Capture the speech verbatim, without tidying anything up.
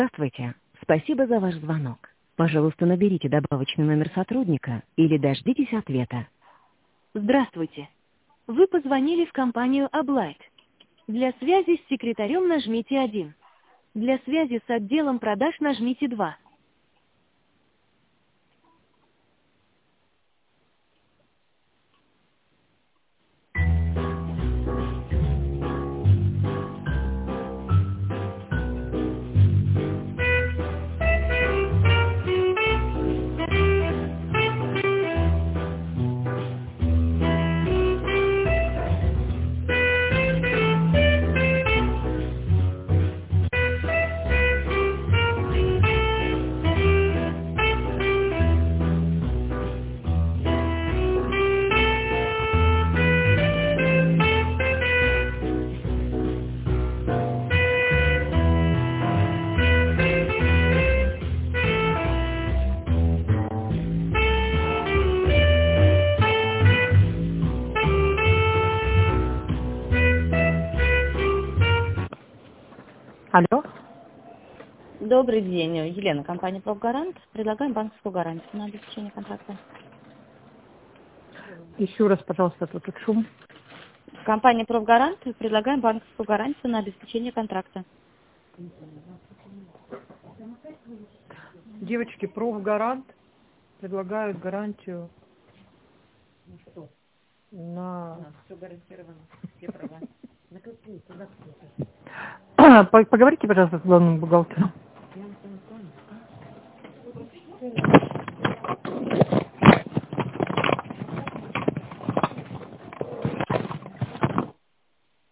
Здравствуйте. Спасибо за ваш звонок. Пожалуйста, наберите добавочный номер сотрудника или дождитесь ответа. Здравствуйте. Вы позвонили в компанию Ablight. Для связи с секретарем нажмите один. Для связи с отделом продаж нажмите два. Алло? Добрый день, Елена, компания «Профгарант». Предлагаем банковскую гарантию на обеспечение контракта. Еще раз, пожалуйста, тут этот шум. Компания «Профгарант». Предлагаем банковскую гарантию на обеспечение контракта. Девочки, профгарант предлагают гарантию Ну что? на... У нас все гарантировано, все права. На какую? Куда кто-то? Поговорите, пожалуйста, с главным бухгалтером.